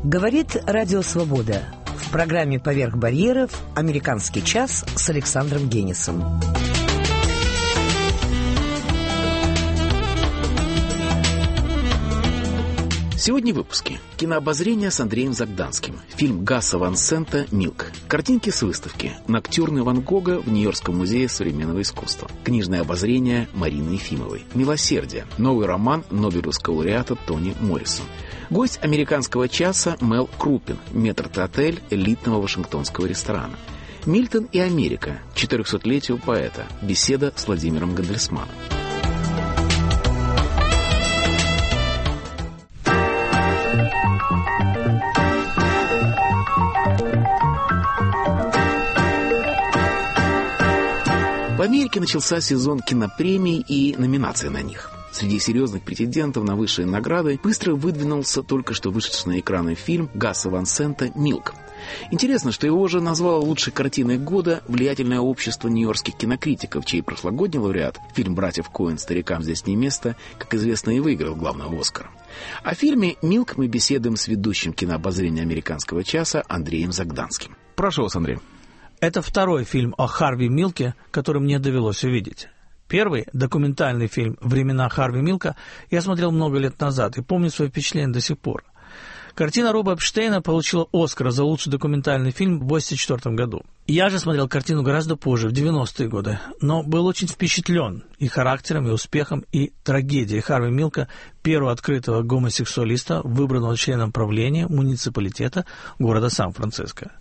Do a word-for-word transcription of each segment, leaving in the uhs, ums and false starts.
Говорит Радио Свобода. В программе «Поверх барьеров» «Американский час» с Александром Генисом. Сегодня в выпуске. Кинообозрение с Андреем Загданским. Фильм Гаса Ван Сента «Милк». Картинки с выставки. Ноктюрны Ван Гога в Нью-Йоркском музее современного искусства. Книжное обозрение Марины Ефимовой. «Милосердие». Новый роман нобелевского лауреата Тони Моррисон. Гость американского часа Мел Крупин, метрдотель элитного вашингтонского ресторана. Мильтон и Америка. четырехсотлетию поэта. Беседа с Владимиром Гандельсманом. В Америке начался сезон кинопремий и номинаций на них. Среди серьезных претендентов на высшие награды быстро выдвинулся только что вышедший на экраны фильм Гаса Ван Сента «Милк». Интересно, что его же назвало лучшей картиной года влиятельное общество нью-йоркских кинокритиков, чей прошлогодний лауреат, фильм братьев Коэн «Старикам здесь не место», как известно, и выиграл главного «Оскара». О фильме «Милк» мы беседуем с ведущим кинообозрения американского часа Андреем Загданским. Прошу вас, Андрей. Это второй фильм о Харви Милке, который мне довелось увидеть. Первый, документальный фильм «Времена Харви Милка», я смотрел много лет назад и помню свои впечатления до сих пор. Картина Роба Эпштейна получила «Оскар» за лучший документальный фильм в восемьдесят четвёртом году. Я же смотрел картину гораздо позже, в девяностые годы, но был очень впечатлен и характером, и успехом, и трагедией Харви Милка, первого открытого гомосексуалиста, выбранного членом правления муниципалитета города Сан-Франциско.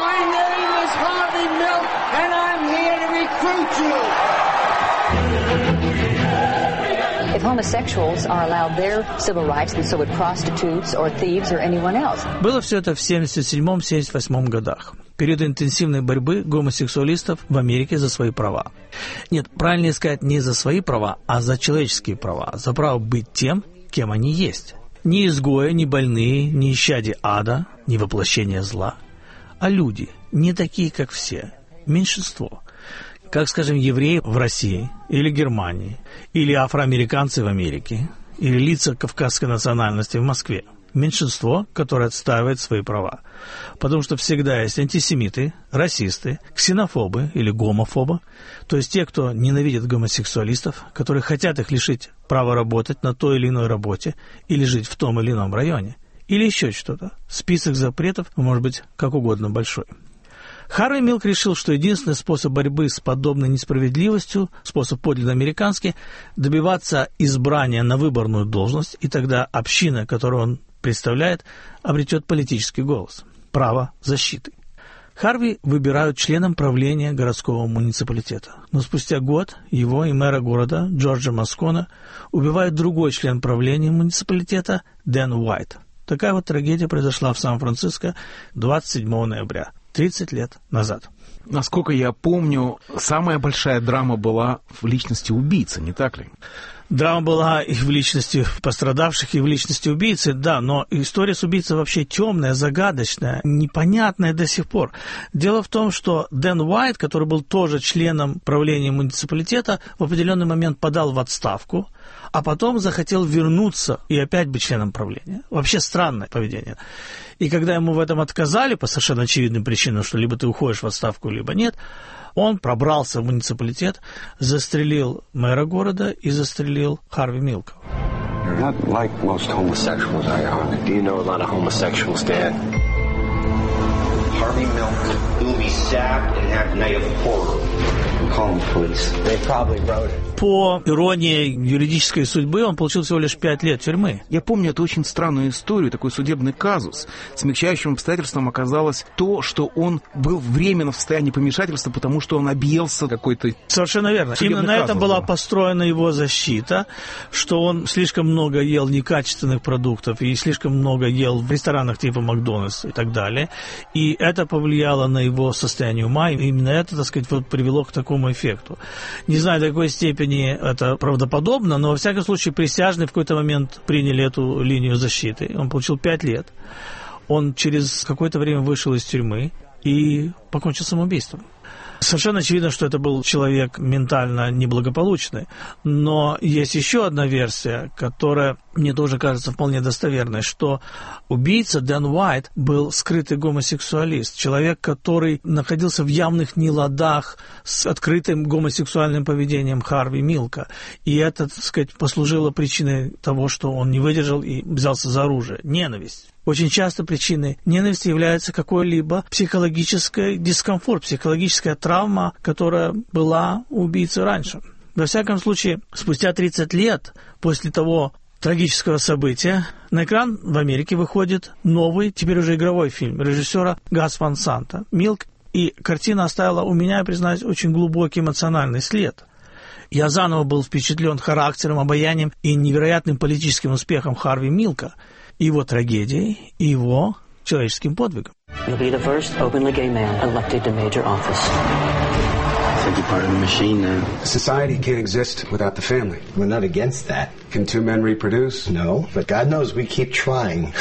If homosexuals are allowed their civil rights, then so would prostitutes or thieves or anyone else. Было все это в семьдесят седьмом — семьдесят восьмом годах. Период интенсивной борьбы гомосексуалистов в Америке за свои права. Нет, правильнее сказать, не за свои права, а за человеческие права. За право быть тем, кем они есть. Не изгои, не больные, не исчадие ада, не воплощение зла. А люди, не такие, как все. Меньшинство. Как, скажем, евреи в России или Германии, или афроамериканцы в Америке, или лица кавказской национальности в Москве. Меньшинство, которое отстаивает свои права. Потому что всегда есть антисемиты, расисты, ксенофобы или гомофобы, то есть те, кто ненавидит гомосексуалистов, которые хотят их лишить права работать на той или иной работе или жить в том или ином районе, или еще что-то. Список запретов может быть как угодно большой. Харви Милк решил, что единственный способ борьбы с подобной несправедливостью, способ подлинно американский, добиваться избрания на выборную должность, и тогда община, которую он представляет, обретет политический голос, право защиты. Харви выбирают членом правления городского муниципалитета. Но спустя год его и мэра города Джорджа Москона убивает другой член правления муниципалитета Дэн Уайт. Такая вот трагедия произошла в Сан-Франциско двадцать седьмого ноября. тридцать лет назад. Насколько я помню, самая большая драма была в личности убийцы, не так ли? Драма была и в личности пострадавших, и в личности убийцы, да, но история с убийцей вообще темная, загадочная, непонятная до сих пор. Дело в том, что Дэн Уайт, который был тоже членом правления муниципалитета, в определенный момент подал в отставку, а потом захотел вернуться и опять быть членом правления. Вообще странное поведение. И когда ему в этом отказали, по совершенно очевидным причинам, что либо ты уходишь в отставку, либо нет, он пробрался в муниципалитет, застрелил мэра города и застрелил Харви Милка. You're not like most homosexuals, are you? Do you know a lot of homosexuals, Dad? Harvey Milk will be stabbed and have a night of horror. Call the police. They probably wrote it. По иронии юридической судьбы, он получил всего лишь пять лет тюрьмы. Я помню эту очень странную историю, такой судебный казус. Смягчающим обстоятельством оказалось то, что он был временно в состоянии помешательства, потому что он объелся какой-то... Совершенно верно. Именно на этом была построена его защита, что он слишком много ел некачественных продуктов и слишком много ел в ресторанах типа Макдональдс и так далее. И это повлияло на его состояние ума, и именно это, так сказать, вот привело к такому эффекту. Не знаю, до какой степени это правдоподобно, но, во всяком случае, присяжные в какой-то момент приняли эту линию защиты. Он получил пять лет. Он через какое-то время вышел из тюрьмы и покончил самоубийством. Совершенно очевидно, что это был человек ментально неблагополучный. Но есть еще одна версия, которая мне тоже кажется вполне достоверной, что убийца Дэн Уайт был скрытый гомосексуалист, человек, который находился в явных неладах с открытым гомосексуальным поведением Харви Милка. И это, так сказать, послужило причиной того, что он не выдержал и взялся за оружие. Ненависть. Очень часто причиной ненависти является какой-либо психологический дискомфорт, психологическая травма, которая была у убийцы раньше. Во всяком случае, спустя тридцать лет после того трагического события на экран в Америке выходит новый, теперь уже игровой фильм режиссера Гаса Ван Санта «Милк», и картина оставила у меня, признаюсь, очень глубокий эмоциональный след. Я заново был впечатлен характером, обаянием и невероятным политическим успехом Харви Милка, его трагедией и его человеческим подвигом. You'll be the first openly gay man elected to major office. I think you're part of the machine now. Society can't exist without the family. We're not against that. Can two men reproduce? No, but God knows we keep trying.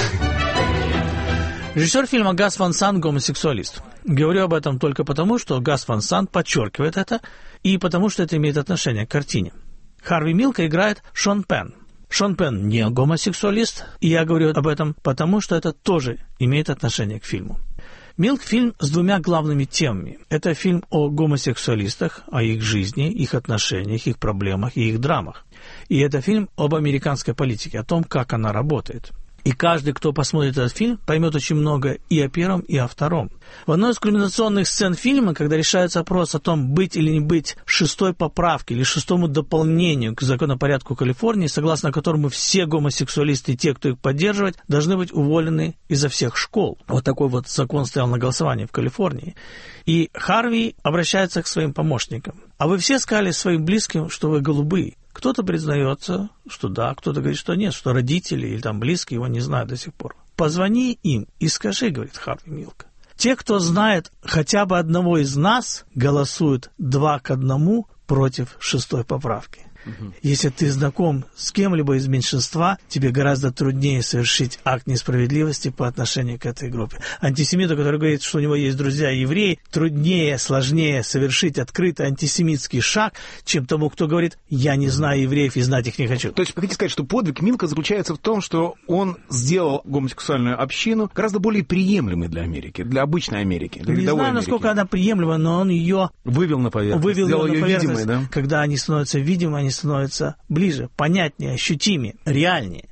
Режиссер фильма Гас Ван Сант гомосексуалист. Говорю об этом только потому, что Гас Ван Сант подчеркивает это, и потому, что это имеет отношение к картине. Харви Милка играет Шон Пенн. Шон Пенн не гомосексуалист, и я говорю об этом потому, что это тоже имеет отношение к фильму. «Милк» — фильм с двумя главными темами. Это фильм о гомосексуалистах, о их жизни, их отношениях, их проблемах и их драмах. И это фильм об американской политике, о том, как она работает. И каждый, кто посмотрит этот фильм, поймет очень много и о первом, и о втором. В одной из кульминационных сцен фильма, когда решается вопрос о том, быть или не быть шестой поправке или шестому дополнению к законопорядку Калифорнии, согласно которому все гомосексуалисты и те, кто их поддерживает, должны быть уволены изо всех школ. Вот такой вот закон стоял на голосовании в Калифорнии. И Харви обращается к своим помощникам. А вы все сказали своим близким, что вы голубые. Кто-то признается, что да, кто-то говорит, что нет, что родители или там близкие его не знают до сих пор. Позвони им и скажи, говорит Харви Милка. Те, кто знает хотя бы одного из нас, голосуют два к одному против шестой поправки. Угу. Если ты знаком с кем-либо из меньшинства, тебе гораздо труднее совершить акт несправедливости по отношению к этой группе. Антисемиту, который говорит, что у него есть друзья евреи, труднее, сложнее совершить открытый антисемитский шаг, чем тому, кто говорит, я не знаю евреев и знать их не хочу. То есть, хотите сказать, что подвиг Милка заключается в том, что он сделал гомосексуальную общину гораздо более приемлемой для Америки, для обычной Америки, для не рядовой знаю, Америки. насколько она приемлема, но он ее вывел на поверхность, вывел сделал на ее поверхность, видимой, да? Когда они становятся видимы, они становятся ближе, понятнее, ощутимее, реальнее.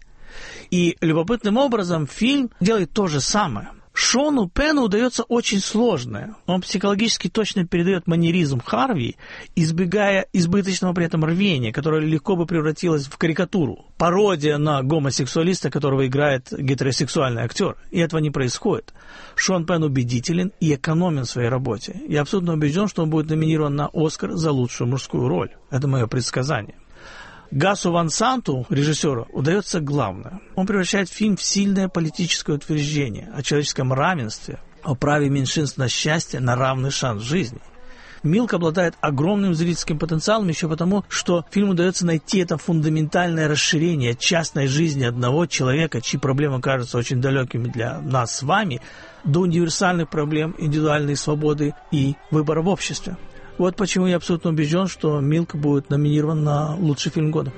И любопытным образом фильм делает то же самое. Шону Пенну удается очень сложное. Он психологически точно передает манеризм Харви, избегая избыточного при этом рвения, которое легко бы превратилось в карикатуру. Пародия на гомосексуалиста, которого играет гетеросексуальный актер. И этого не происходит. Шон Пенн убедителен и экономен в своей работе. Я абсолютно убежден, что он будет номинирован на «Оскар» за лучшую мужскую роль. Это мое предсказание. Гасу Ван Санту, режиссеру, удается главное. Он превращает фильм в сильное политическое утверждение о человеческом равенстве, о праве меньшинств на счастье, на равный шанс в жизни. Милк обладает огромным зрительским потенциалом еще потому, что фильму удается найти это фундаментальное расширение частной жизни одного человека, чьи проблемы кажутся очень далекими для нас с вами, до универсальных проблем индивидуальной свободы и выбора в обществе. Вот почему я абсолютно убежден, что «Милк» будет номинирован на лучший фильм года.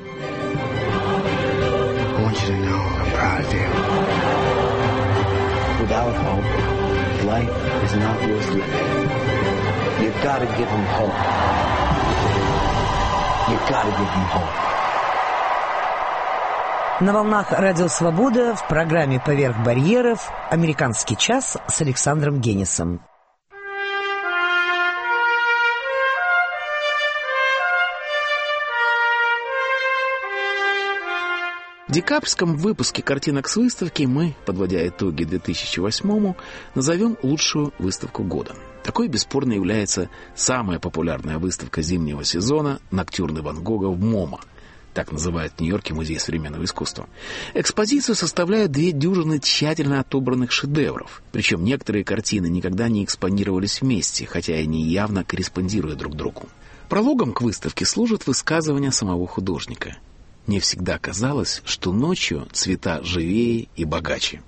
На волнах Радио Свобода в программе «Поверх барьеров» «Американский час» с Александром Генисом. В декабрьском выпуске «Картинок с выставки» мы, подводя итоги две тысячи восьмому, назовем лучшую выставку года. Такой, бесспорно, является самая популярная выставка зимнего сезона «Ноктюрны Ван Гога» в МоМА. Так называют в Нью-Йорке Музей современного искусства. Экспозицию составляют две дюжины тщательно отобранных шедевров. Причем некоторые картины никогда не экспонировались вместе, хотя и они явно корреспондируют друг другу. Прологом к выставке служит высказывание самого художника. Мне всегда казалось, что ночью цвета живее и богаче.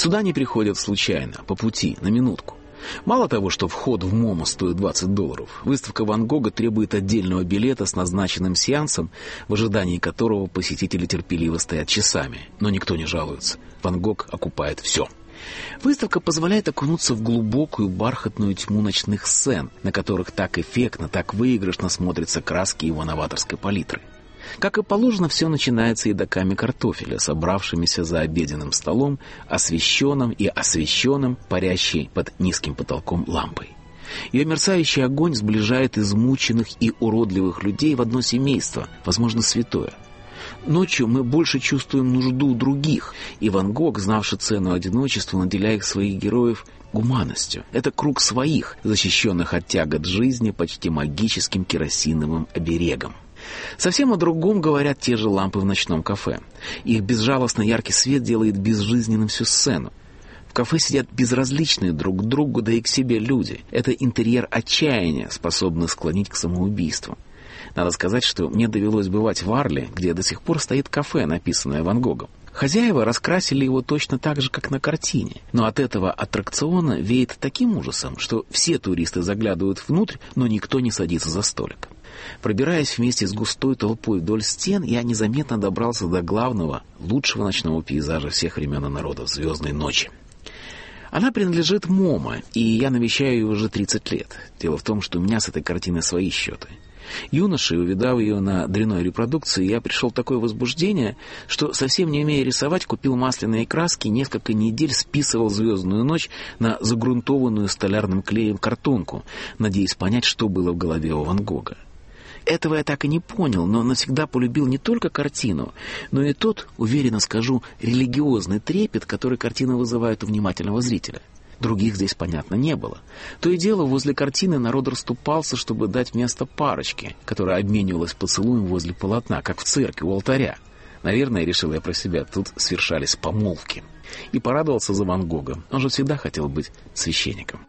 Сюда они приходят случайно, по пути, на минутку. Мало того, что вход в МоМА стоит двадцать долларов, выставка Ван Гога требует отдельного билета с назначенным сеансом, в ожидании которого посетители терпеливо стоят часами. Но никто не жалуется. Ван Гог окупает все. Выставка позволяет окунуться в глубокую бархатную тьму ночных сцен, на которых так эффектно, так выигрышно смотрятся краски его новаторской палитры. Как и положено, все начинается едоками картофеля, собравшимися за обеденным столом, освещенным и освещенным, парящей под низким потолком лампой. Ее мерцающий огонь сближает измученных и уродливых людей в одно семейство, возможно, святое. Ночью мы больше чувствуем нужду других, и Ван Гог, знавший цену одиночеству, наделяет своих героев гуманностью. Это круг своих, защищенных от тягот жизни почти магическим керосиновым оберегом. Совсем о другом говорят те же лампы в ночном кафе. Их безжалостно яркий свет делает безжизненным всю сцену. В кафе сидят безразличные друг к другу, да и к себе люди. Это интерьер отчаяния, способный склонить к самоубийству. Надо сказать, что мне довелось бывать в Арле, где до сих пор стоит кафе, написанное Ван Гогом. Хозяева раскрасили его точно так же, как на картине. Но от этого аттракциона веет таким ужасом, что все туристы заглядывают внутрь, но никто не садится за столик. Пробираясь вместе с густой толпой вдоль стен, я незаметно добрался до главного, лучшего ночного пейзажа всех времен и народов — «Звездной ночи». Она принадлежит МоМА, и я навещаю ее уже тридцать лет. Дело в том, что у меня с этой картиной свои счеты. Юношей, увидав ее на дрянной репродукции, я пришел в такое возбуждение, что, совсем не умея рисовать, купил масляные краски и несколько недель списывал «Звездную ночь» на загрунтованную столярным клеем картонку, надеясь понять, что было в голове у Ван Гога. Этого я так и не понял, но навсегда полюбил не только картину, но и тот, уверенно скажу, религиозный трепет, который картина вызывает у внимательного зрителя. Других здесь, понятно, не было. То и дело, возле картины народ расступался, чтобы дать место парочке, которая обменивалась поцелуем возле полотна, как в церкви у алтаря. Наверное, решил я про себя, тут свершались помолвки. И порадовался за Ван Гога. Он же всегда хотел быть священником.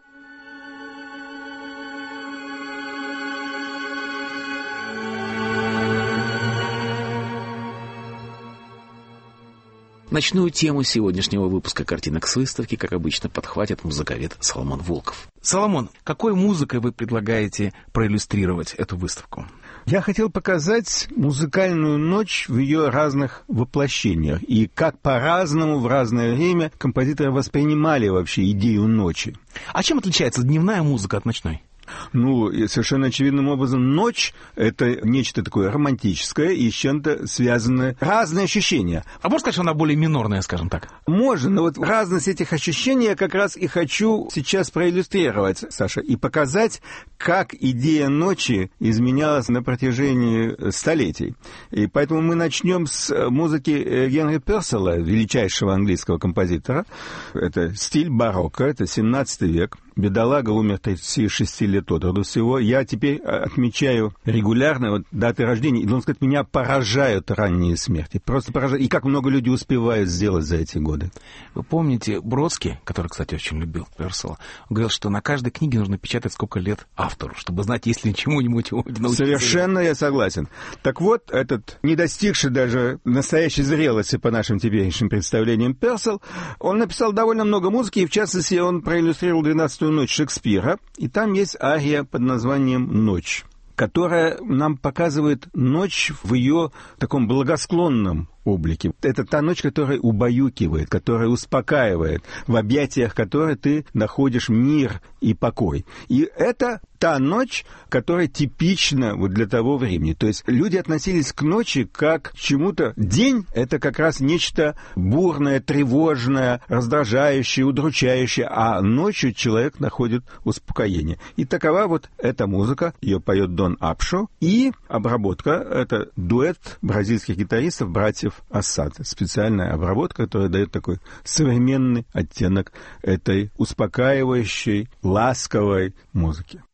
Ночную тему сегодняшнего выпуска «Картинок с выставки», как обычно, подхватит музыковед Соломон Волков. Соломон, какой музыкой вы предлагаете проиллюстрировать эту выставку? Я хотел показать музыкальную ночь в ее разных воплощениях и как по-разному в разное время композиторы воспринимали вообще идею ночи. А чем отличается дневная музыка от ночной? Ну, и совершенно очевидным образом, ночь — это нечто такое романтическое и с чем-то связанное. Разные ощущения. А можно сказать, что она более минорная, скажем так? Можно, но вот разность этих ощущений я как раз и хочу сейчас проиллюстрировать, Саша, и показать, как идея ночи изменялась на протяжении столетий. И поэтому мы начнем с музыки Генри Перселла, величайшего английского композитора. Это стиль барокко, это семнадцатый век. Бедолага умер тридцати шести лет от роду всего. Я теперь отмечаю регулярно вот, даты рождения, и, должен сказать, меня поражают ранние смерти. Просто поражают. И как много людей успевают сделать за эти годы. Вы помните Бродский, который, кстати, очень любил Перселла, говорил, что на каждой книге нужно печатать сколько лет автору, чтобы знать, есть ли чему-нибудь научиться. Совершенно я согласен. Так вот, этот, не достигший даже настоящей зрелости по нашим теперешним представлениям Перселл, он написал довольно много музыки, и, в частности, он проиллюстрировал двенадцатую ночь Шекспира, и там есть ария под названием «Ночь», которая нам показывает ночь в ее таком благосклонном облике. Это та ночь, которая убаюкивает, которая успокаивает, в объятиях которой ты находишь мир и покой. И это та ночь, которая типична вот для того времени. То есть люди относились к ночи как к чему-то. День — это как раз нечто бурное, тревожное, раздражающее, удручающее, а ночью человек находит успокоение. И такова вот эта музыка. Ее поет Дон Апшо. И обработка — это дуэт бразильских гитаристов, братьев Ассад. Специальная обработка, которая дает такой современный оттенок этой успокаивающей, ласковой музыки.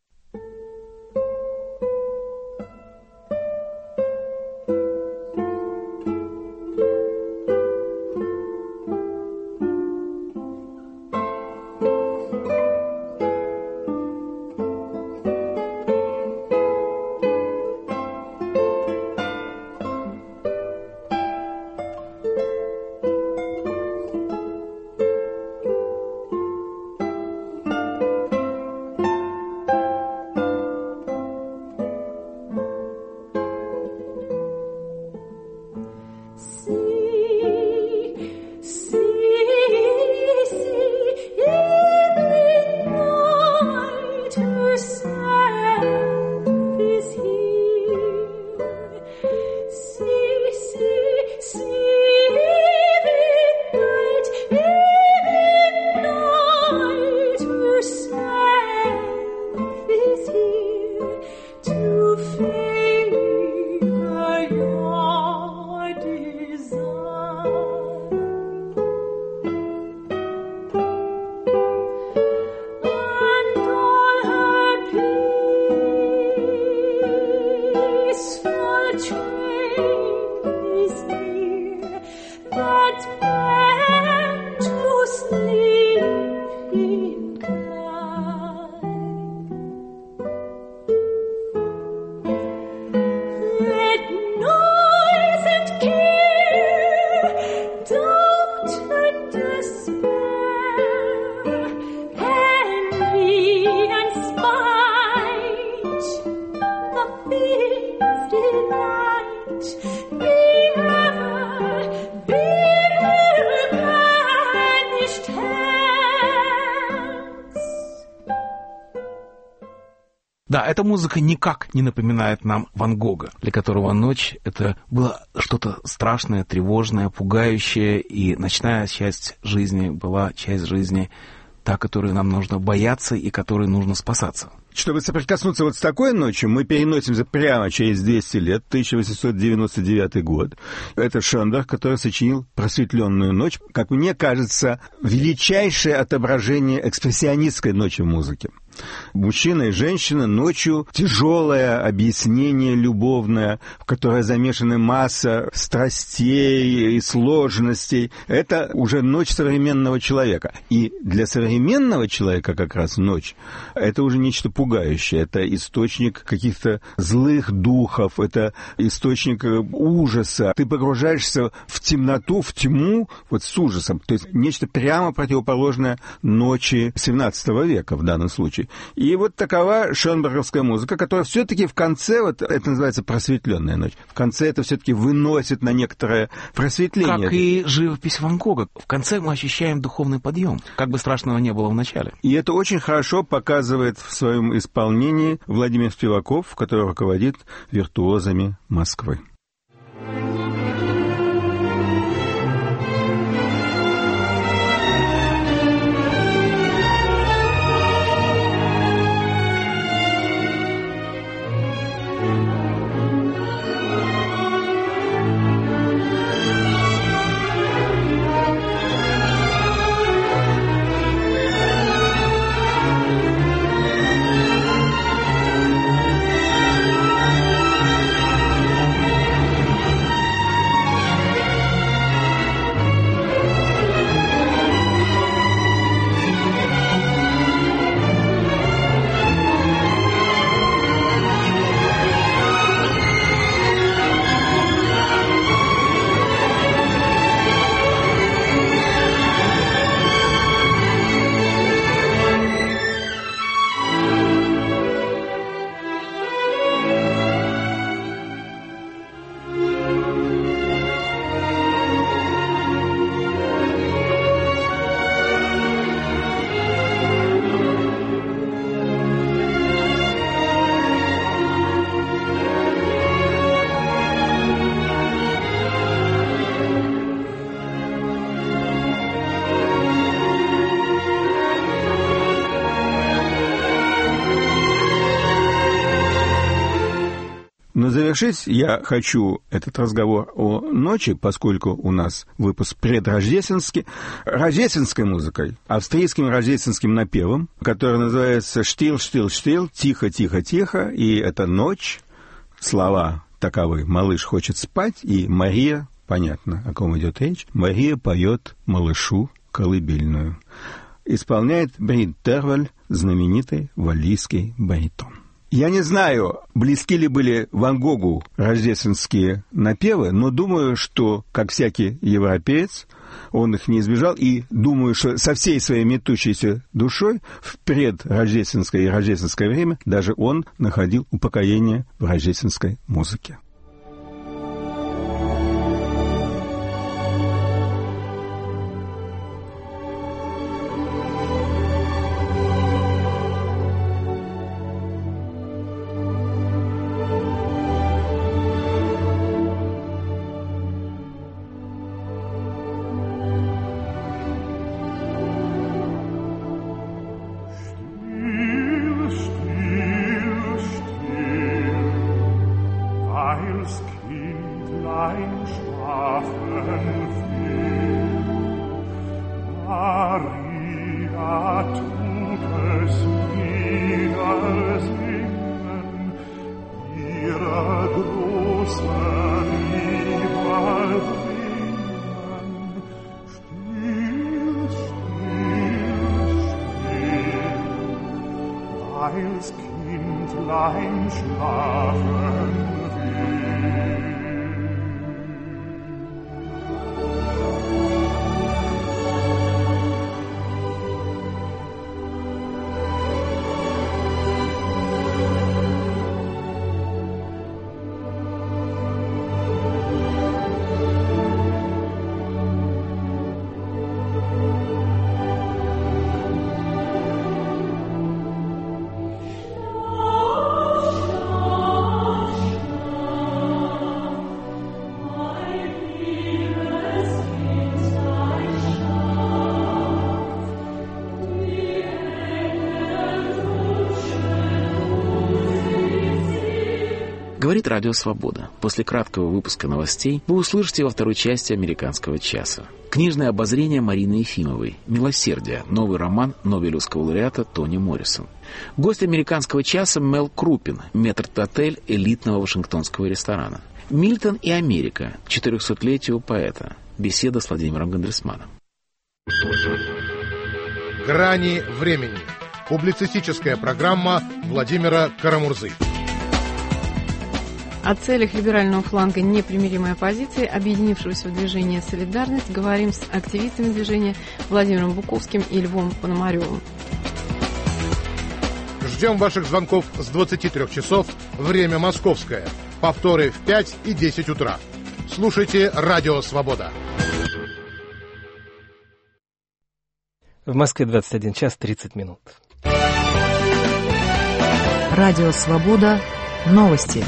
Да, эта музыка никак не напоминает нам Ван Гога, для которого ночь — это было что-то страшное, тревожное, пугающее, и ночная часть жизни была часть жизни, та, которой нам нужно бояться и которой нужно спасаться. Чтобы соприкоснуться вот с такой ночью, мы переносимся прямо через двести лет, тысяча восемьсот девяносто девятый год. Это Шонберг, который сочинил «Просветленную ночь», как мне кажется, величайшее отображение экспрессионистской ночи в музыке. Мужчина и женщина ночью, тяжелое объяснение любовное, в которое замешаны масса страстей и сложностей. Это уже ночь современного человека. И для современного человека как раз ночь — это уже нечто пугающее. Это источник каких-то злых духов, это источник ужаса. Ты погружаешься в темноту, в тьму, вот с ужасом. То есть нечто прямо противоположное ночи семнадцатого века в данном случае. И вот такова шонберговская музыка, которая все-таки в конце, вот это называется просветленная ночь, в конце это все-таки выносит на некоторое просветление. Как и живопись Ван Гога. В конце мы ощущаем духовный подъем, как бы страшного не было в начале. И это очень хорошо показывает в своем исполнении Владимир Спиваков, который руководит виртуозами Москвы. Но завершить я хочу этот разговор о ночи, поскольку у нас выпуск предрождественский, рождественской музыкой, австрийским рождественским напевом, который называется «Штил, штил, штил», «Тихо, тихо, тихо», и это ночь, слова таковы: «Малыш хочет спать», и Мария, понятно, о ком идет речь, Мария поет малышу колыбельную. Исполняет Брит Терваль, знаменитый валлийский баритон. Я не знаю, близки ли были Ван Гогу рождественские напевы, но думаю, что, как всякий европеец, он их не избежал, и думаю, что со всей своей метущейся душой в предрождественское и рождественское время даже он находил упокоение в рождественской музыке. I allein schlafen will. Говорит Радио Свобода. После краткого выпуска новостей вы услышите во второй части «Американского часа». Книжное обозрение Марины Ефимовой. «Милосердие». Новый роман Нобелевского лауреата Тони Моррисон. Гость «Американского часа» Мел Крупин, метрдотель элитного вашингтонского ресторана. Мильтон и Америка. К четырехсотлетию поэта. Беседа с Владимиром Гандерсманом. «Грани времени». Публицистическая программа Владимира Карамурзы. О целях либерального фланга непримиримой оппозиции, объединившегося в движение «Солидарность», говорим с активистами движения Владимиром Буковским и Львом Пономаревым. Ждем ваших звонков с двадцати трёх часов, время московское. Повторы в пять и десять утра. Слушайте «Радио Свобода». В Москве двадцать один час тридцать минут. Радио Свобода. Новости.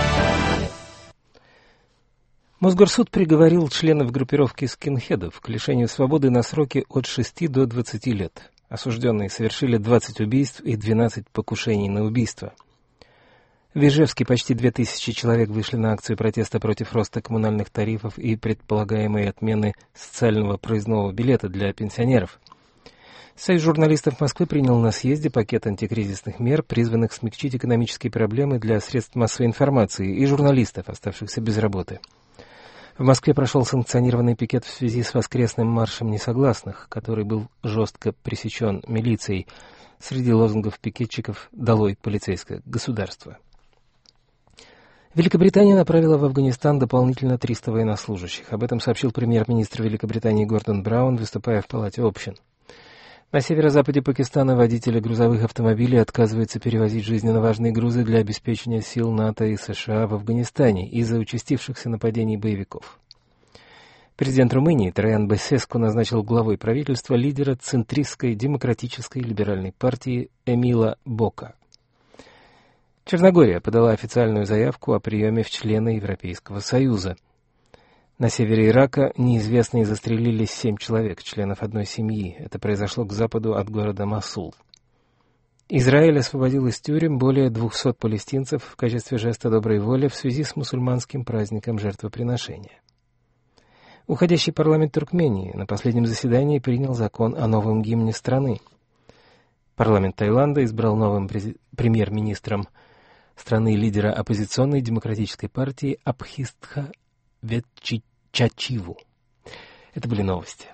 Мосгорсуд приговорил членов группировки скинхедов к лишению свободы на сроки от шести до двадцати лет. Осужденные совершили двадцать убийств и двенадцать покушений на убийство. В Ижевске почти две тысячи человек вышли на акцию протеста против роста коммунальных тарифов и предполагаемой отмены социального проездного билета для пенсионеров. Союз журналистов Москвы принял на съезде пакет антикризисных мер, призванных смягчить экономические проблемы для средств массовой информации и журналистов, оставшихся без работы. В Москве прошел санкционированный пикет в связи с воскресным маршем несогласных, который был жестко пресечен милицией. Среди лозунгов пикетчиков «Долой полицейское государство». Великобритания направила в Афганистан дополнительно триста военнослужащих. Об этом сообщил премьер-министр Великобритании Гордон Браун, выступая в Палате общин. На северо-западе Пакистана водители грузовых автомобилей отказываются перевозить жизненно важные грузы для обеспечения сил НАТО и США в Афганистане из-за участившихся нападений боевиков. Президент Румынии Трaian Băsescu назначил главой правительства лидера центристской демократической либеральной партии Эмила Бока. Черногория подала официальную заявку о приеме в члены Европейского Союза. На севере Ирака неизвестные застрелили семь человек, членов одной семьи. Это произошло к западу от города Мосул. Израиль освободил из тюрем более двухсот палестинцев в качестве жеста доброй воли в связи с мусульманским праздником жертвоприношения. Уходящий парламент Туркмении на последнем заседании принял закон о новом гимне страны. Парламент Таиланда избрал новым през... премьер-министром страны лидера оппозиционной демократической партии Абхистха Ветчачиву. Это были новости.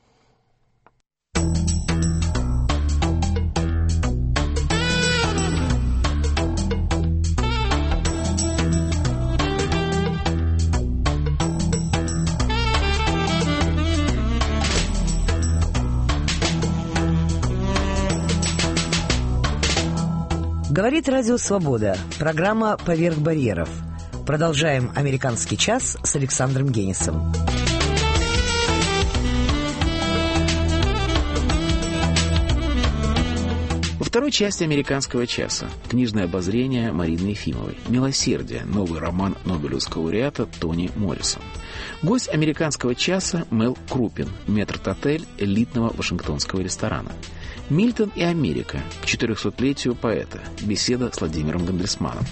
Говорит Радио Свобода. Программа «Поверх барьеров». Продолжаем «Американский час» с Александром Генисом. Во второй части «Американского часа» книжное обозрение Марины Ефимовой. «Милосердие». Новый роман Нобелевского лауреата Тони Моррисон. Гость «Американского часа» Мел Крупин, метрдотель элитного вашингтонского ресторана. Мильтон и Америка. К четырехсотлетию поэта. Беседа с Владимиром Гандерсманом.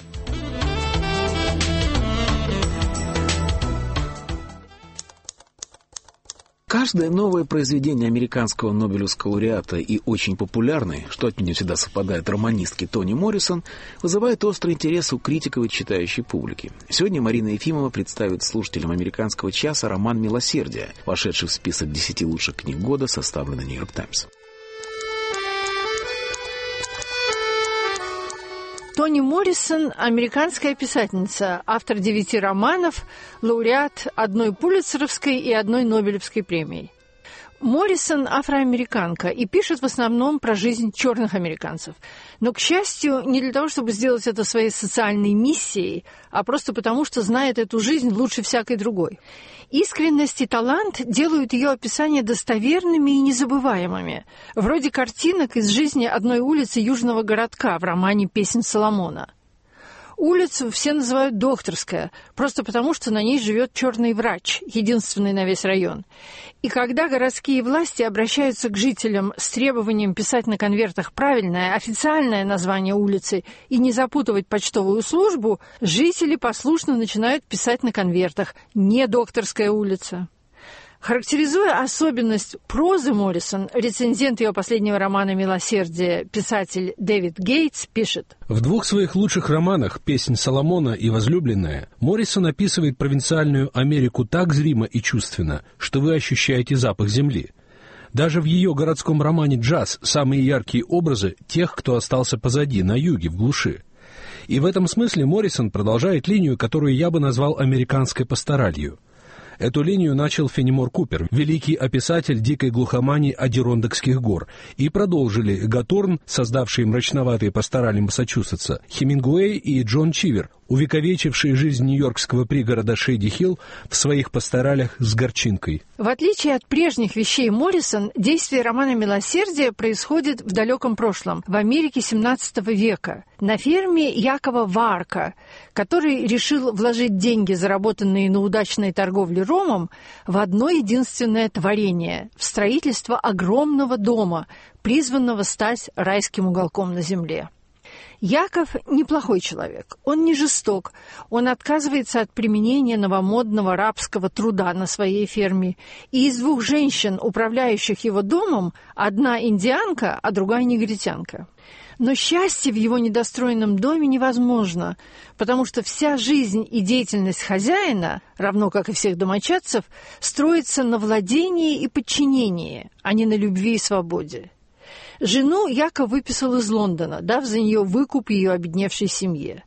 Каждое новое произведение американского Нобелевского лауреата и очень популярный, что от меня всегда совпадает, романистки Тони Моррисон, вызывает острый интерес у критиков и читающей публики. Сегодня Марина Ефимова представит слушателям «Американского часа» роман «Милосердие», вошедший в список десяти лучших книг года, составленный «Нью-Йорк Таймс». Тони Моррисон – американская писательница, автор девяти романов, лауреат одной Пулитцеровской и одной Нобелевской премий. Моррисон – афроамериканка и пишет в основном про жизнь черных американцев. Но, к счастью, не для того, чтобы сделать это своей социальной миссией, а просто потому, что знает эту жизнь лучше всякой другой. Искренность и талант делают ее описания достоверными и незабываемыми, вроде картинок из жизни одной улицы южного городка в романе «Песнь Соломона». Улицу все называют Докторская, просто потому, что на ней живет черный врач, единственный на весь район. И когда городские власти обращаются к жителям с требованием писать на конвертах правильное, официальное название улицы и не запутывать почтовую службу, жители послушно начинают писать на конвертах «Не Докторская улица». Характеризуя особенность прозы Моррисон, рецензент ее последнего романа «Милосердие», писатель Дэвид Гейтс, пишет: В двух своих лучших романах «Песнь Соломона» и «Возлюбленная» Моррисон описывает провинциальную Америку так зримо и чувственно, что вы ощущаете запах земли. Даже в ее городском романе «Джаз» самые яркие образы тех, кто остался позади, на юге, в глуши. И в этом смысле Моррисон продолжает линию, которую я бы назвал американской пасторалью. Эту линию начал Фенемор Купер, великий описатель дикой глухомании Адирондокских гор, и продолжили Гаторн, создавший мрачноватые пасторали Массачусетса, Хемингуэй и Джон Чивер, увековечившие жизнь нью-йоркского пригорода Шейди-Хилл в своих пасторалях с горчинкой. В отличие от прежних вещей Моррисон, действие романа «Милосердие» происходит в далеком прошлом, в Америке семнадцатого века, на ферме Якова Ваарка, который решил вложить деньги, заработанные на удачной торговле ромом, в одно единственное творение – в строительство огромного дома, призванного стать райским уголком на земле. Яков неплохой человек, он не жесток, он отказывается от применения новомодного рабского труда на своей ферме, и из двух женщин, управляющих его домом, одна индианка, а другая негритянка. Но счастье в его недостроенном доме невозможно, потому что вся жизнь и деятельность хозяина, равно как и всех домочадцев, строится на владении и подчинении, а не на любви и свободе. Жену Яков выписал из Лондона, дав за нее выкуп ее обедневшей семье.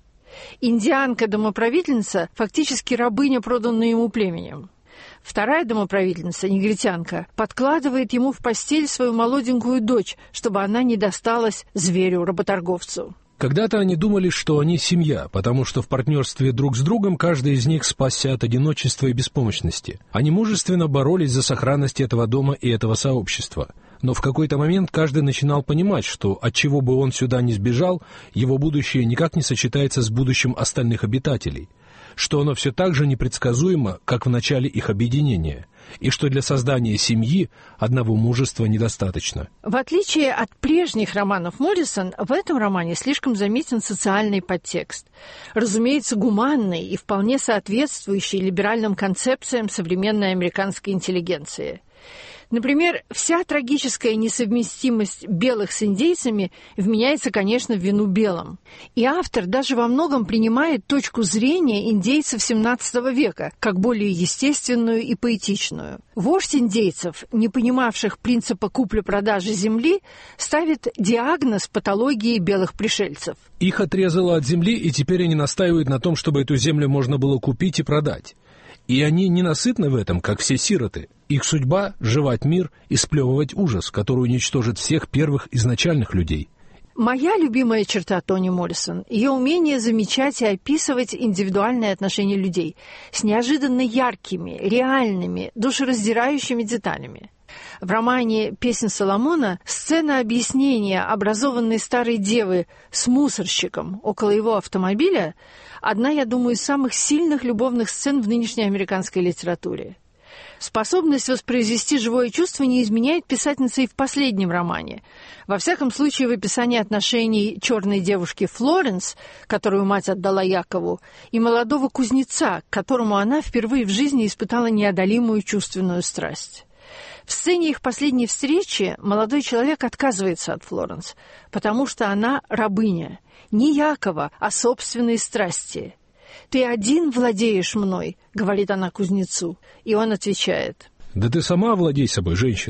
Индианка-домоправительница фактически рабыня, проданная ему племенем. Вторая домоправительница, негритянка, подкладывает ему в постель свою молоденькую дочь, чтобы она не досталась зверю-работорговцу. Когда-то они думали, что они семья, потому что в партнерстве друг с другом каждый из них спасся от одиночества и беспомощности. Они мужественно боролись за сохранность этого дома и этого сообщества. Но в какой-то момент каждый начинал понимать, что от чего бы он сюда ни сбежал, его будущее никак не сочетается с будущим остальных обитателей, что оно все так же непредсказуемо, как в начале их объединения, и что для создания семьи одного мужества недостаточно. В отличие от прежних романов Моррисон, в этом романе слишком заметен социальный подтекст. Разумеется, гуманный и вполне соответствующий либеральным концепциям современной американской интеллигенции. Например, вся трагическая несовместимость белых с индейцами вменяется, конечно, в вину белым. И автор даже во многом принимает точку зрения индейцев семнадцатого века, как более естественную и поэтичную. Вождь индейцев, не понимавших принципа купли-продажи земли, ставит диагноз патологии белых пришельцев. Их отрезало от земли, и теперь они настаивают на том, чтобы эту землю можно было купить и продать. И они ненасытны в этом, как все сироты. Их судьба — жевать мир и сплевывать ужас, который уничтожит всех первых изначальных людей. Моя любимая черта Тони Моррисон — ее умение замечать и описывать индивидуальные отношения людей с неожиданно яркими, реальными, душераздирающими деталями. В романе «Песнь Соломона» сцена объяснения образованной старой девы с мусорщиком около его автомобиля — одна, я думаю, из самых сильных любовных сцен в нынешней американской литературе. Способность воспроизвести живое чувство не изменяет писательница и в последнем романе. Во всяком случае, в описании отношений черной девушки Флоренс, которую мать отдала Якову, и молодого кузнеца, к которому она впервые в жизни испытала неодолимую чувственную страсть. В сцене их последней встречи молодой человек отказывается от Флоренс, потому что она рабыня, не Якова, а собственной страсти. «Ты один владеешь мной», — говорит она кузнецу, и он отвечает: «Да ты сама владей собой, женщина.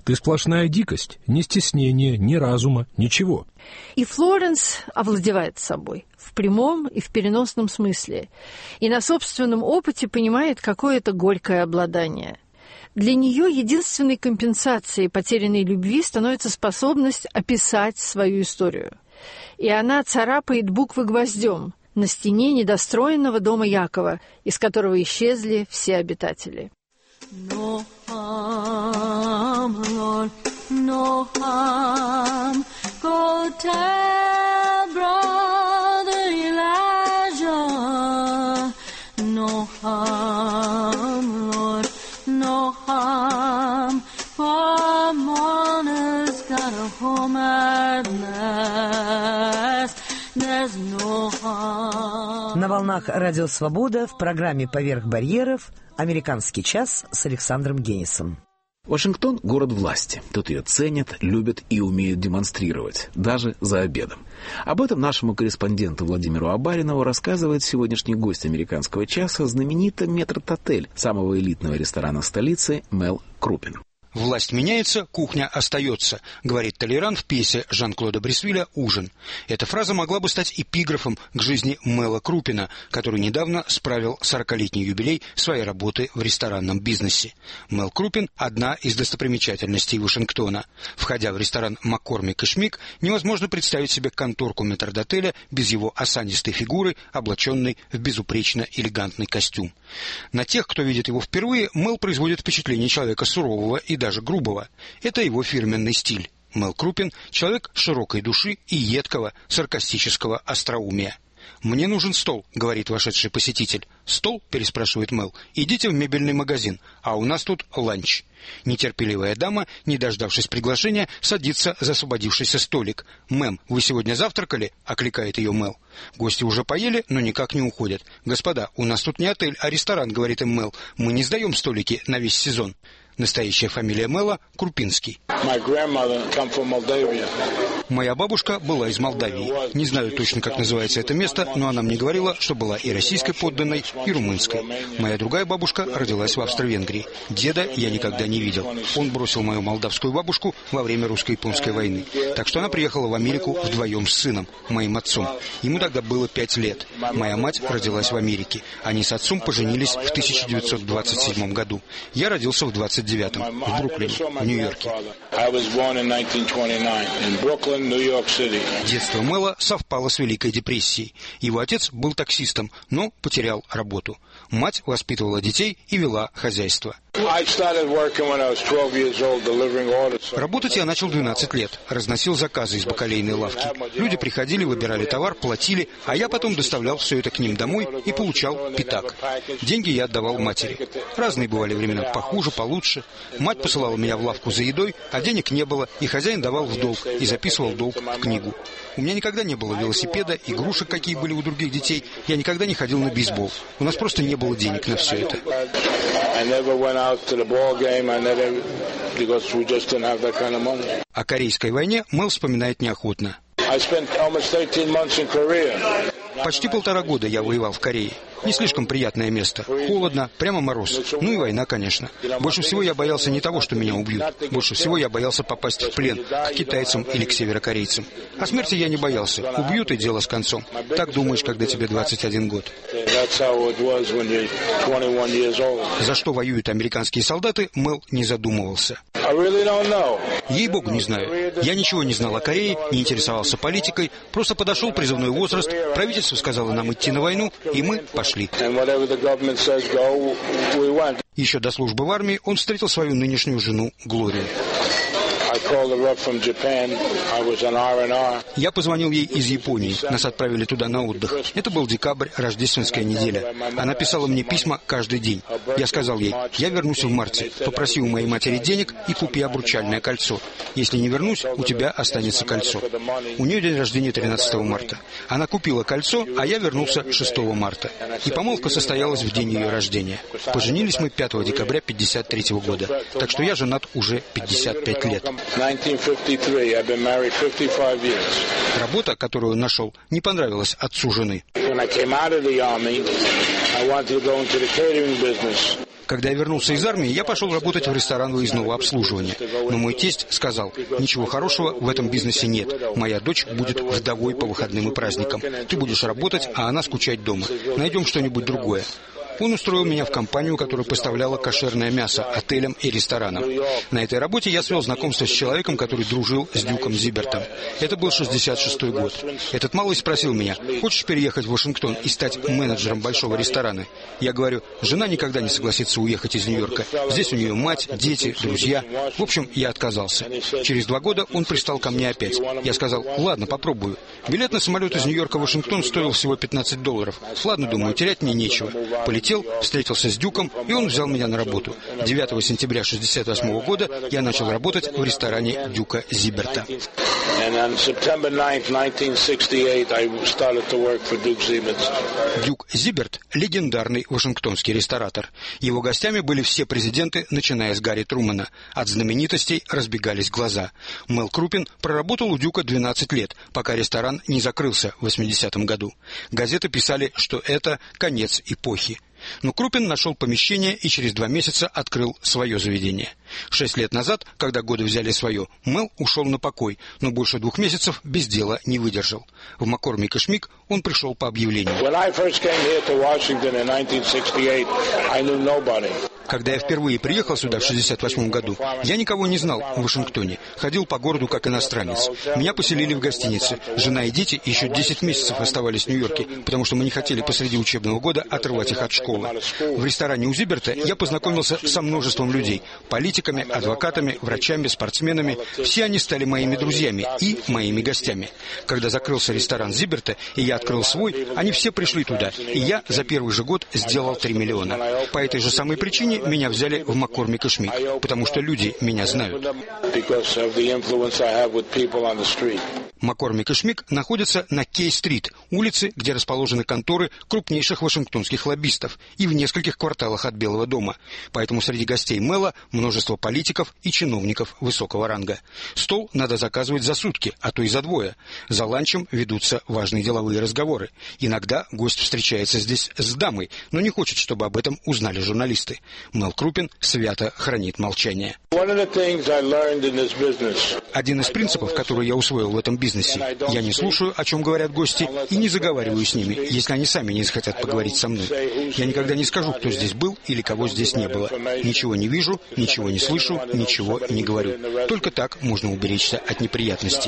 Ты сплошная дикость, ни стеснения, ни разума, ничего. И Флоренс овладевает собой в прямом и в переносном смысле, и на собственном опыте понимает, какое это горькое обладание. Для нее единственной компенсацией потерянной любви становится способность описать свою историю. И она царапает буквы гвоздем на стене недостроенного дома Якова, из которого исчезли все обитатели. No harm, Lord, no harm. Go tell brother Elijah. No harm, Lord, no harm. For mourners got a home at last. There's no harm. На волнах Радио Свобода в программе «Поверх барьеров» «Американский час» с Александром Генисом. Вашингтон – город власти. Тут ее ценят, любят и умеют демонстрировать, даже за обедом. Об этом нашему корреспонденту Владимиру Абаринову рассказывает сегодняшний гость «Американского часа», знаменитый метрдотель самого элитного ресторана столицы Мел Крупин. «Власть меняется, кухня остается», говорит Толеран в пьесе Жан-Клода Брисвилля «Ужин». Эта фраза могла бы стать эпиграфом к жизни Мела Крупина, который недавно справил сорокалетний юбилей своей работы в ресторанном бизнесе. Мел Крупин – одна из достопримечательностей Вашингтона. Входя в ресторан «Маккормик и Шмик», невозможно представить себе конторку метрдотеля без его осанистой фигуры, облаченной в безупречно элегантный костюм. На тех, кто видит его впервые, Мел производит впечатление человека сурового и даже грубого. Это его фирменный стиль. Мел Крупин – человек широкой души и едкого, саркастического остроумия. «Мне нужен стол», — говорит вошедший посетитель. «Стол?» — переспрашивает Мел. «Идите в мебельный магазин, а у нас тут ланч». Нетерпеливая дама, не дождавшись приглашения, садится за освободившийся столик. «Мэм, вы сегодня завтракали?» — окликает ее Мел. Гости уже поели, но никак не уходят. «Господа, у нас тут не отель, а ресторан», — говорит им Мел. «Мы не сдаем столики на весь сезон». Настоящая фамилия Мела – Крупинский. Моя бабушка была из Молдавии. Не знаю точно, как называется это место, но она мне говорила, что была и российской подданной, и румынской. Моя другая бабушка родилась в Австро-Венгрии. Деда я никогда не видел. Он бросил мою молдавскую бабушку во время русско-японской войны. Так что она приехала в Америку вдвоем с сыном, моим отцом. Ему тогда было пять лет. Моя мать родилась в Америке. Они с отцом поженились в тысяча девятьсот двадцать седьмом году. Я родился в двадцать девятом в Бруклине, в Нью-Йорке. Детство Мела совпало с Великой депрессией. Его отец был таксистом, но потерял работу. Мать воспитывала детей и вела хозяйство. Работать я начал в двенадцать лет. Разносил заказы из бакалейной лавки. Люди приходили, выбирали товар, платили, а я потом доставлял все это к ним домой и получал пятак. Деньги я отдавал матери. Разные бывали времена, похуже, получше. Мать посылала меня в лавку за едой, а денег не было, и хозяин давал в долг и записывал долг в книгу. У меня никогда не было велосипеда, игрушек, какие были у других детей. Я никогда не ходил на бейсбол. У нас просто не было денег на все это. О Корейской войне Мел вспоминает неохотно. Почти полтора года я воевал в Корее. Не слишком приятное место. Холодно, прямо мороз. Ну и война, конечно. Больше всего я боялся не того, что меня убьют. Больше всего я боялся попасть в плен к китайцам или к северокорейцам. А смерти я не боялся. Убьют, и дело с концом. Так думаешь, когда тебе двадцать один год. За что воюют американские солдаты, Мел не задумывался. Ей-богу, не знаю. Я ничего не знал о Корее, не интересовался политикой. Просто подошел призывной возраст, правительство сказало нам идти на войну, и мы пошли. Еще до службы в армии он встретил свою нынешнюю жену Глорию. Я позвонил ей из Японии. Нас отправили туда на отдых. Это был декабрь, рождественская неделя. Она писала мне письма каждый день. Я сказал ей: я вернусь в марте. Попроси у моей матери денег и купи обручальное кольцо. Если не вернусь, у тебя останется кольцо. У нее день рождения тринадцатого марта. Она купила кольцо, а я вернулся шестого марта. И помолвка состоялась в день ее рождения. Поженились мы пятого декабря пятьдесят третьего года. Так что я женат уже пятьдесят пять лет. Работа, которую он нашел, не понравилась отцу жены. Когда я вернулся из армии, я пошел работать в ресторан выездного обслуживания. Но мой тесть сказал: ничего хорошего в этом бизнесе нет. Моя дочь будет вдовой по выходным и праздникам. Ты будешь работать, а она скучать дома. Найдем что-нибудь другое. Он устроил меня в компанию, которая поставляла кошерное мясо отелям и ресторанам. На этой работе я свел знакомство с человеком, который дружил с Дюком Зибертом. Это был шестьдесят шестой год. Этот малый спросил меня: хочешь переехать в Вашингтон и стать менеджером большого ресторана? Я говорю: жена никогда не согласится уехать из Нью-Йорка. Здесь у нее мать, дети, друзья. В общем, я отказался. Через два года он пристал ко мне опять. Я сказал: ладно, попробую. Билет на самолет из Нью-Йорка в Вашингтон стоил всего пятнадцать долларов. Ладно, думаю, терять мне нечего. Полетел, встретился с Дюком, и он взял меня на работу. девятого сентября шестьдесят восьмого года я начал работать в ресторане Дюка Зиберта. Дюк Зиберт – легендарный вашингтонский ресторатор. Его гостями были все президенты, начиная с Гарри Трумэна. От знаменитостей разбегались глаза. Мел Крупин проработал у Дюка двенадцать лет, пока ресторан не закрылся в восьмидесятом году. Газеты писали, что это конец эпохи. Но Крупин нашел помещение и через два месяца открыл свое заведение. Шесть лет назад, когда годы взяли свое, Мел ушел на покой, но больше двух месяцев без дела не выдержал. В Маккормик и Шмик он пришел по объявлению. Когда я впервые приехал сюда в шестьдесят восьмом году, я никого не знал в Вашингтоне, ходил по городу как иностранец. Меня поселили в гостинице. Жена и дети еще десять месяцев оставались в Нью-Йорке, потому что мы не хотели посреди учебного года отрывать их от школы. В ресторане у Зиберта я познакомился со множеством людей – политиками, адвокатами, врачами, спортсменами. Все они стали моими друзьями и моими гостями. Когда закрылся ресторан Зиберта, и я открыл свой, они все пришли туда, и я за первый же год сделал три миллиона. По этой же самой причине меня взяли в Маккормик и Шмик, потому что люди меня знают. Маккормик и Шмик находятся на Кей-стрит, улице, где расположены конторы крупнейших вашингтонских лоббистов, и в нескольких кварталах от Белого дома. Поэтому среди гостей Мела множество политиков и чиновников высокого ранга. Стол надо заказывать за сутки, а то и за двое. За ланчем ведутся важные деловые разговоры. Иногда гость встречается здесь с дамой, но не хочет, чтобы об этом узнали журналисты. Мел Крупин свято хранит молчание. Один из принципов, который я усвоил в этом бизнесе, я не слушаю, о чем говорят гости, и не заговариваю с ними, если они сами не захотят поговорить со мной. Я никогда не скажу, кто здесь был или кого здесь не было. Ничего не вижу, ничего не слышу, ничего не говорю. Только так можно уберечься от неприятностей.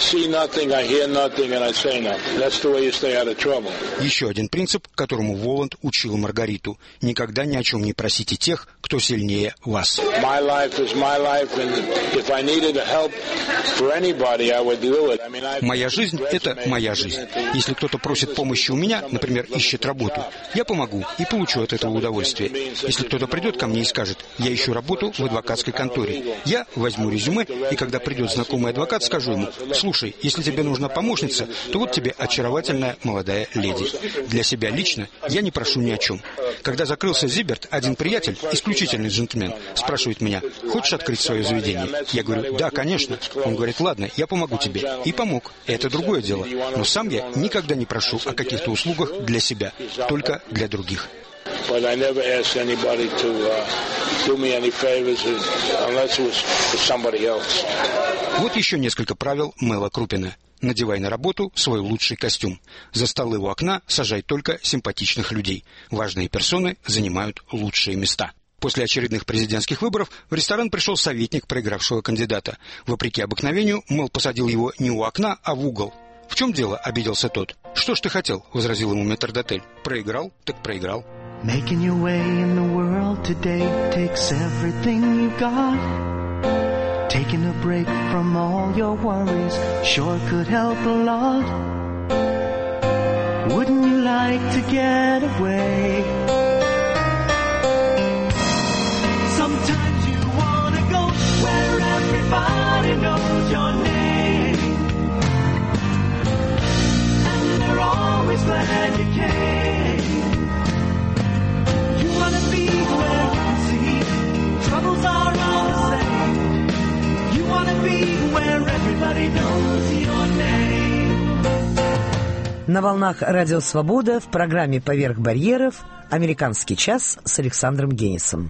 Еще один принцип, которому Воланд учил Маргариту. Никогда ни о чем не просите тех, кто сильнее вас. Моя жизнь – это моя жизнь. Если кто-то просит помощи у меня, например, ищет работу, я помогу и получу от этого удовольствие. Если кто-то придет ко мне и скажет: я ищу работу в адвокатской конторе, я возьму резюме, и когда придет знакомый адвокат, скажу ему: слушай, если тебе нужна помощница, то вот тебе очаровательная молодая леди. Для себя лично я не прошу ни о чем. Когда закрылся Зиберт, один приятель, исключительный джентльмен, спрашивает меня: хочешь открыть свое заведение? Я говорю: да, конечно. Он говорит: ладно, я помогу тебе. И помог. Это другое дело. Но сам я никогда не прошу о каких-то услугах для себя, только для других. Вот еще несколько правил Мела Крупина. Надевай на работу свой лучший костюм. За столы у окна сажай только симпатичных людей. Важные персоны занимают лучшие места. После очередных президентских выборов в ресторан пришел советник проигравшего кандидата. Вопреки обыкновению, Мел посадил его не у окна, а в угол. «В чем дело?» — обиделся тот. «Что ж ты хотел?» — возразил ему метрдотель. «Проиграл, так проиграл». Making your way in the world today takes everything you've got. Taking a break from all your worries sure could help a lot. Wouldn't you like to get away? Sometimes you wanna go where everybody knows your name, and they're always glad you came. You wanna be where you see troubles are all the same. You wanna be where everybody knows your name. На волнах Радио Свобода в программе «Поверх барьеров» «Американский час» с Александром Генисом.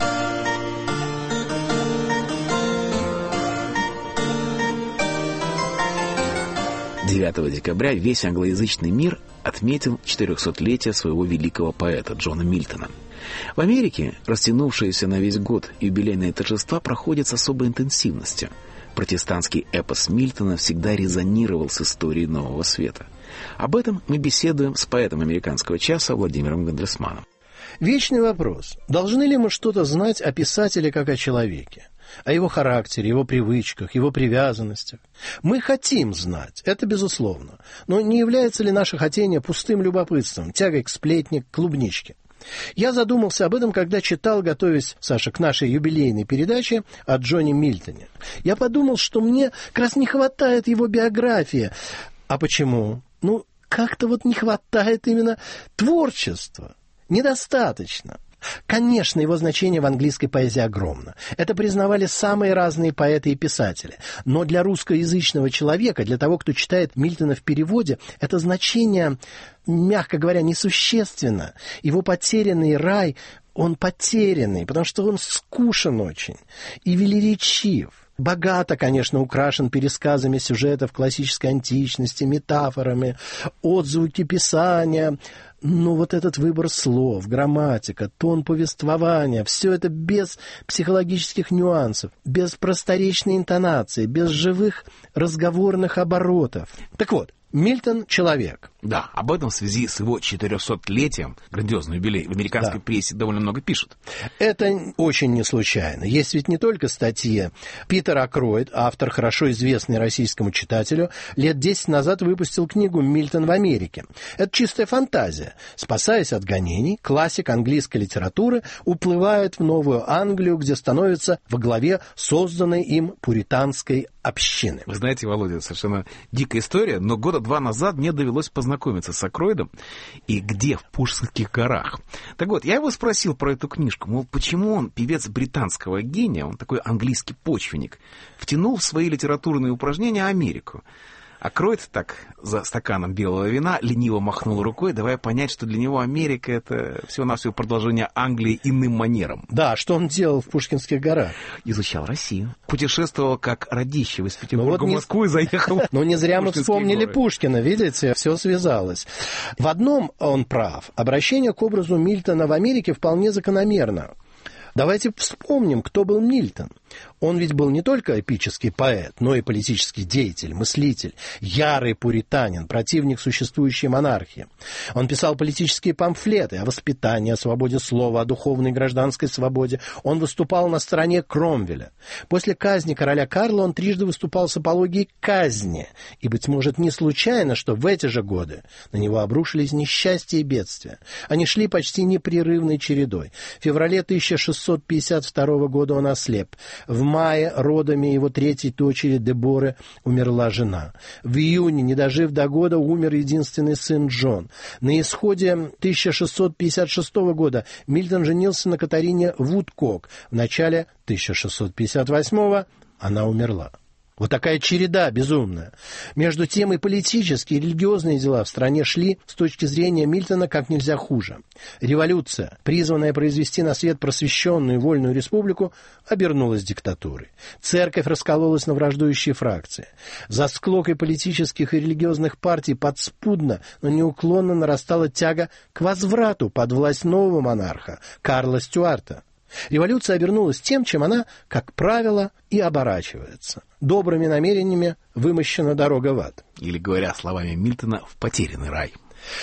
девятого декабря весь англоязычный мир отметил четырехсотлетие своего великого поэта Джона Мильтона. В Америке растянувшиеся на весь год юбилейные торжества проходят с особой интенсивностью. Протестантский эпос Мильтона всегда резонировал с историей Нового Света. Об этом мы беседуем с поэтом «Американского часа» Владимиром Гандерсманом. Вечный вопрос. Должны ли мы что-то знать о писателе как о человеке? О его характере, его привычках, его привязанностях? Мы хотим знать, это безусловно. Но не является ли наше хотение пустым любопытством, тягой к сплетне, к клубничке? Я задумался об этом, когда читал, готовясь, Саша, к нашей юбилейной передаче о Джоне Мильтоне. Я подумал, что мне как раз не хватает его биографии. А почему? Ну, как-то вот не хватает именно творчества. Недостаточно. Конечно, его значение в английской поэзии огромно. Это признавали самые разные поэты и писатели. Но для русскоязычного человека, для того, кто читает Мильтона в переводе, это значение, мягко говоря, несущественно. Его потерянный рай, он потерянный, потому что он скучен очень и велеречив. Богато, конечно, украшен пересказами сюжетов классической античности, метафорами, отзвуки писания. Но вот этот выбор слов, грамматика, тон повествования, все это без психологических нюансов, без просторечной интонации, без живых разговорных оборотов. Так вот, Мильтон — человек. Да, об этом в связи с его четырехсотлетием, грандиозный юбилей, в американской да. прессе довольно много пишут. Это очень не случайно. Есть ведь не только статьи. Питер Акройд, автор, хорошо известный российскому читателю, лет десять назад выпустил книгу «Мильтон в Америке». Это чистая фантазия. Спасаясь от гонений, классик английской литературы уплывает в Новую Англию, где становится во главе созданной им пуританской общины. Вы знаете, Володя, совершенно дикая история, но года два назад мне довелось познакомиться с Акройдом, и где? В Пушкинских горах. Так вот, я его спросил про эту книжку, мол, почему он, певец британского гения, он такой английский почвенник, втянул в свои литературные упражнения Америку. Акройд так за стаканом белого вина лениво махнул рукой, давая понять, что для него Америка — это всего-навсего продолжение Англии иным манером. Да, что он делал в Пушкинских горах? Изучал Россию. Путешествовал как Радищев из Петербурга в Москву и заехал. Но не зря мы вспомнили Пушкина, видите, все связалось. В одном он прав. Обращение к образу Мильтона в Америке вполне закономерно. Давайте вспомним, кто был Мильтон. Он ведь был не только эпический поэт, но и политический деятель, мыслитель, ярый пуританин, противник существующей монархии. Он писал политические памфлеты о воспитании, о свободе слова, о духовной и гражданской свободе. Он выступал на стороне Кромвеля. После казни короля Карла он трижды выступал с апологией казни. И, быть может, не случайно, что в эти же годы на него обрушились несчастья и бедствия. Они шли почти непрерывной чередой. В феврале тысяча шестьсот пятьдесят второго года он ослеп. В мае родами его третьей дочери Деборы умерла жена. В июне, не дожив до года, умер единственный сын Джон. На исходе тысяча шестьсот пятьдесят шестого года Мильтон женился на Катарине Вудкок. В начале тысяча шестьсот пятьдесят восьмого она умерла. Вот такая череда безумная. Между тем и политические, и религиозные дела в стране шли с точки зрения Мильтона как нельзя хуже. Революция, призванная произвести на свет просвещенную и вольную республику, обернулась диктатурой. Церковь раскололась на враждующие фракции. За склокой политических и религиозных партий подспудно, но неуклонно нарастала тяга к возврату под власть нового монарха, Карла Стюарта. Революция обернулась тем, чем она, как правило, и оборачивается. Добрыми намерениями вымощена дорога в ад. Или, говоря словами Мильтона, в потерянный рай.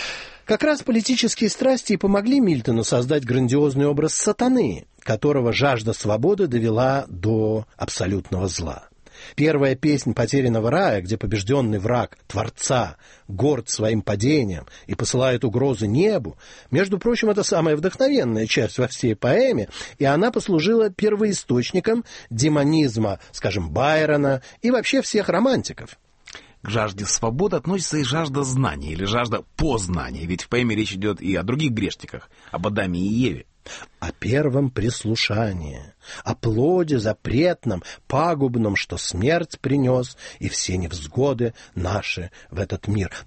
Как раз политические страсти и помогли Мильтону создать грандиозный образ сатаны, которого жажда свободы довела до абсолютного зла. Первая песнь «Потерянного рая», где побежденный враг Творца горд своим падением и посылает угрозы небу, между прочим, это самая вдохновенная часть во всей поэме, и она послужила первоисточником демонизма, скажем, Байрона и вообще всех романтиков. К жажде свободы относится и жажда знаний, или жажда познания, ведь в поэме речь идет и о других грешниках, об Адаме и Еве. О первом прислушании, о плоде запретном, пагубном, что смерть принес, и все невзгоды наши в этот мир. Да,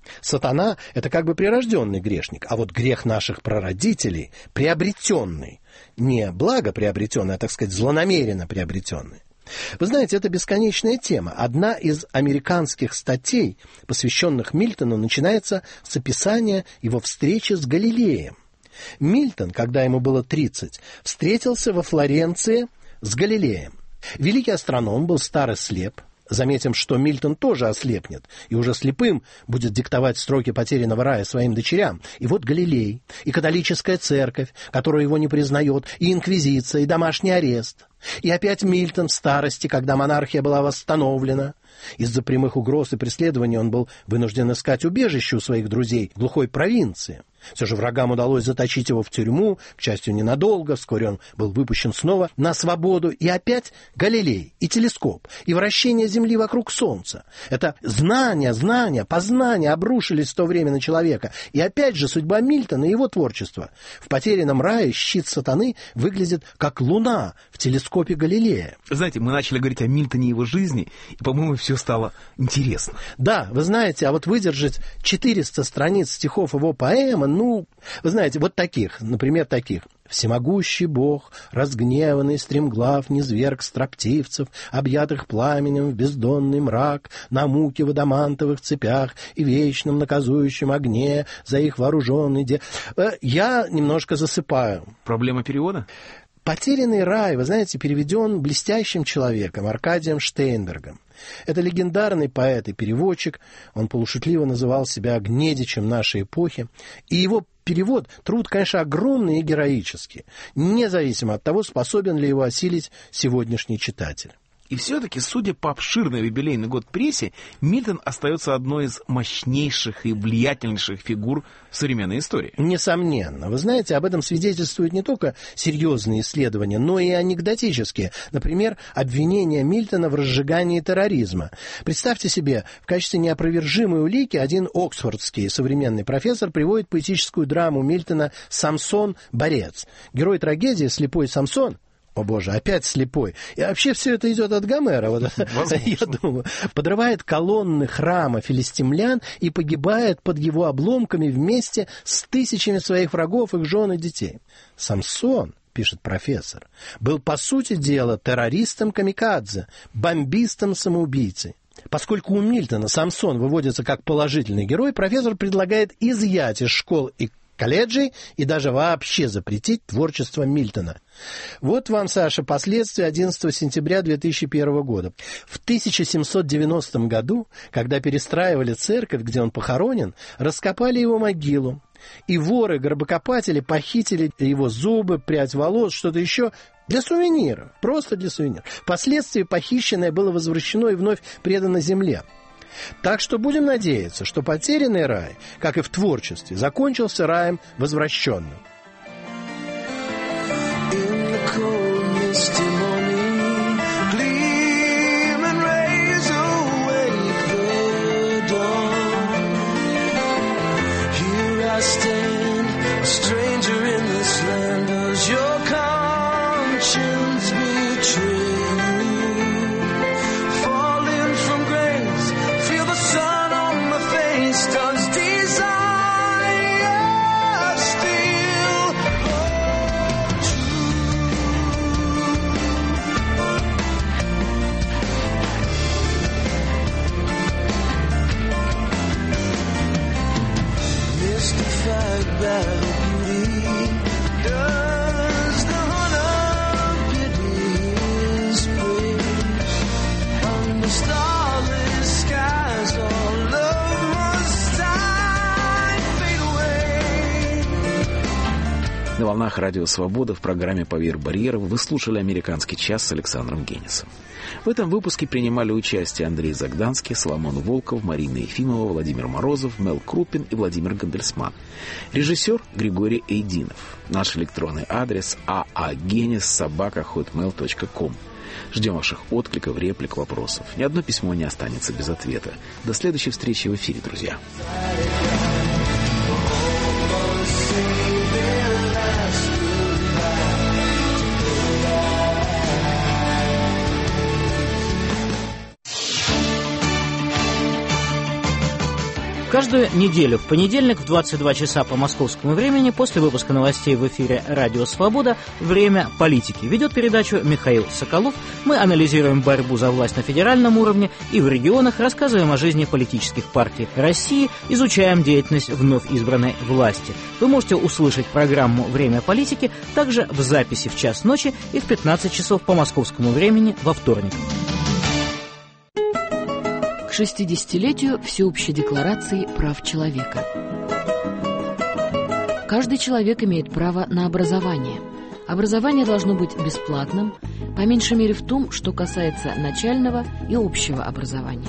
Сатана – это как бы прирожденный грешник, а вот грех наших прародителей – приобретенный. Не благо приобретенный, а, так сказать, злонамеренно приобретенный. Вы знаете, это бесконечная тема. Одна из американских статей, посвященных Мильтону, начинается с описания его встречи с Галилеем. Мильтон, когда ему было тридцать, встретился во Флоренции с Галилеем. Великий астроном был стар и слеп. Заметим, что Мильтон тоже ослепнет и уже слепым будет диктовать строки «Потерянного рая» своим дочерям. И вот Галилей, и католическая церковь, которая его не признает, и инквизиция, и домашний арест. И опять Мильтон в старости, когда монархия была восстановлена. Из-за прямых угроз и преследований он был вынужден искать убежище у своих друзей в глухой провинции. Все же врагам удалось заточить его в тюрьму, к счастью, ненадолго. Вскоре он был выпущен снова на свободу. И опять Галилей, и телескоп, и вращение Земли вокруг Солнца. Это знания, знания, познания обрушились в то время на человека. И опять же судьба Мильтона и его творчество. В «Потерянном рае» щит сатаны выглядит как луна в телескопе Галилея. Знаете, мы начали говорить о Мильтоне и его жизни, и, по-моему, все стало интересно. Да, вы знаете, а вот выдержать четыреста страниц стихов его поэмы, ну, вы знаете, вот таких, например, таких. «Всемогущий Бог, разгневанный, стремглав, низверг строптивцев, объятых пламенем в бездонный мрак, на муки в адамантовых цепях и вечном наказующем огне за их вооруженный де...» Я немножко засыпаю. Проблема перевода? «Потерянный рай», вы знаете, переведен блестящим человеком Аркадием Штейнбергом. Это легендарный поэт и переводчик, он полушутливо называл себя Гнедичем нашей эпохи, и его перевод, труд, конечно, огромный и героический, независимо от того, способен ли его осилить сегодняшний читатель. И все-таки, судя по обширной в юбилейный год прессе, Мильтон остается одной из мощнейших и влиятельнейших фигур в современной истории. Несомненно. Вы знаете, об этом свидетельствуют не только серьезные исследования, но и анекдотические. Например, обвинение Мильтона в разжигании терроризма. Представьте себе, в качестве неопровержимой улики один оксфордский современный профессор приводит поэтическую драму Мильтона «Самсон. Борец». Герой трагедии, слепой Самсон, о боже, опять слепой. И вообще все это идет от Гомера, вот, я думаю. Подрывает колонны храма филистимлян и погибает под его обломками вместе с тысячами своих врагов, их жен и детей. Самсон, пишет профессор, был по сути дела террористом-камикадзе, бомбистом-самоубийцей. Поскольку у Мильтона Самсон выводится как положительный герой, профессор предлагает изъять из школ и колледжей и даже вообще запретить творчество Мильтона. Вот вам, Саша, последствия одиннадцатого сентября две тысячи первого года. В тысяча семьсот девяностом году, когда перестраивали церковь, где он похоронен, раскопали его могилу. И воры-гробокопатели похитили его зубы, прядь волос, что-то еще для сувениров, просто для сувениров. Впоследствии похищенное было возвращено и вновь предано земле. Так что будем надеяться, что «Потерянный рай», как и в творчестве, закончился раем возвращенным. На волнах Радио Свобода в программе «Поверх барьеров» вы слушали «Американский час» с Александром Генисом. В этом выпуске принимали участие Андрей Загданский, Соломон Волков, Марина Ефимова, Владимир Морозов, Мел Крупин и Владимир Гандельсман. Режиссер Григорий Эйдинов. Наш электронный адрес aagenis собака хотмейл точка ком. Ждем ваших откликов, реплик, вопросов. Ни одно письмо не останется без ответа. До следующей встречи в эфире, друзья. Каждую неделю в понедельник в двадцать два часа по московскому времени после выпуска новостей в эфире «Радио Свобода» «Время политики». Ведет передачу Михаил Соколов. Мы анализируем борьбу за власть на федеральном уровне и в регионах, рассказываем о жизни политических партий России, изучаем деятельность вновь избранной власти. Вы можете услышать программу «Время политики» также в записи в час ночи и в пятнадцать часов по московскому времени во вторник. К шестидесятилетию Всеобщей декларации прав человека. Каждый человек имеет право на образование. Образование должно быть бесплатным, по меньшей мере в том, что касается начального и общего образования.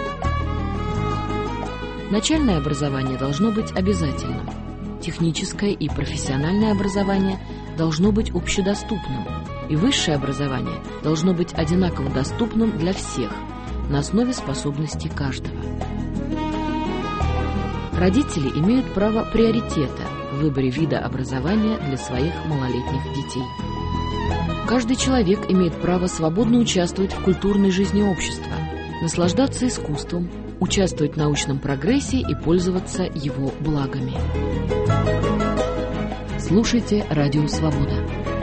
Начальное образование должно быть обязательным. Техническое и профессиональное образование должно быть общедоступным. И высшее образование должно быть одинаково доступным для всех, на основе способностей каждого. Родители имеют право приоритета в выборе вида образования для своих малолетних детей. Каждый человек имеет право свободно участвовать в культурной жизни общества, наслаждаться искусством, участвовать в научном прогрессе и пользоваться его благами. Слушайте «Радио Свобода».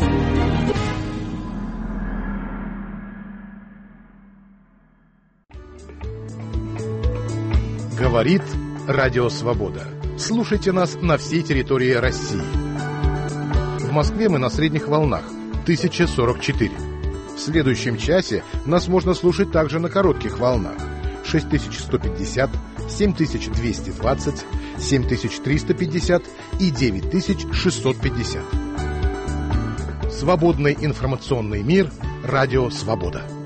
Говорит Радио Свобода. Слушайте нас на всей территории России. В Москве мы на средних волнах тысяча сорок четыре. В следующем часе нас можно слушать также на коротких волнах шесть тысяч сто пятьдесят, семь тысяч двести двадцать, семь тысяч триста пятьдесят и девять тысяч шестьсот пятьдесят. Свободный информационный мир. Радио Свобода.